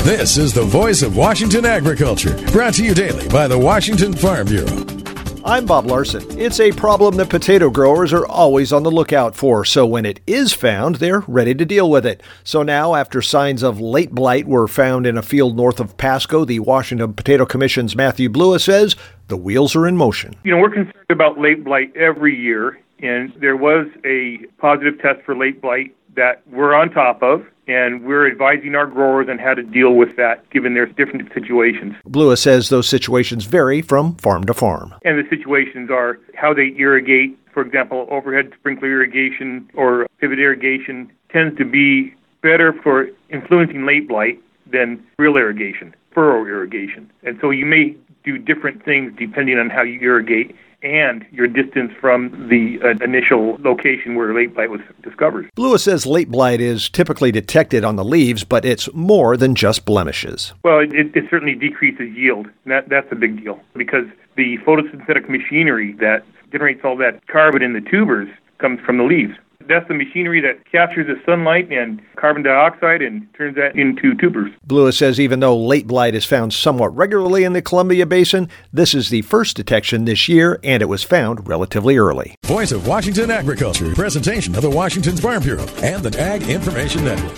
This is the voice of Washington agriculture, brought to you daily by the Washington Farm Bureau. I'm Bob Larson. It's a problem that potato growers are always on the lookout for, so when it is found, they're ready to deal with it. So now, after signs of late blight were found in a field north of Pasco, the Washington Potato Commission's Matthew Blua says the wheels are in motion. We're concerned about late blight every year, and there was a positive test for late blight that we're on top of, and we're advising our growers on how to deal with that, given their different situations. Blua says those situations vary from farm to farm. And the situations are how they irrigate. For example, overhead sprinkler irrigation or pivot irrigation tends to be better for influencing late blight than real irrigation, furrow irrigation. And so you may do different things depending on how you irrigate and your distance from the initial location where late blight was discovered. Blua says late blight is typically detected on the leaves, but it's more than just blemishes. Well, it certainly decreases yield. That's a big deal because the photosynthetic machinery that generates all that carbon in the tubers comes from the leaves. That's the machinery that captures the sunlight and carbon dioxide and turns that into tubers. Blua says even though late blight is found somewhat regularly in the Columbia Basin, this is the first detection this year, and it was found relatively early. Voice of Washington agriculture, presentation of the Washington Farm Bureau and the Ag Information Network.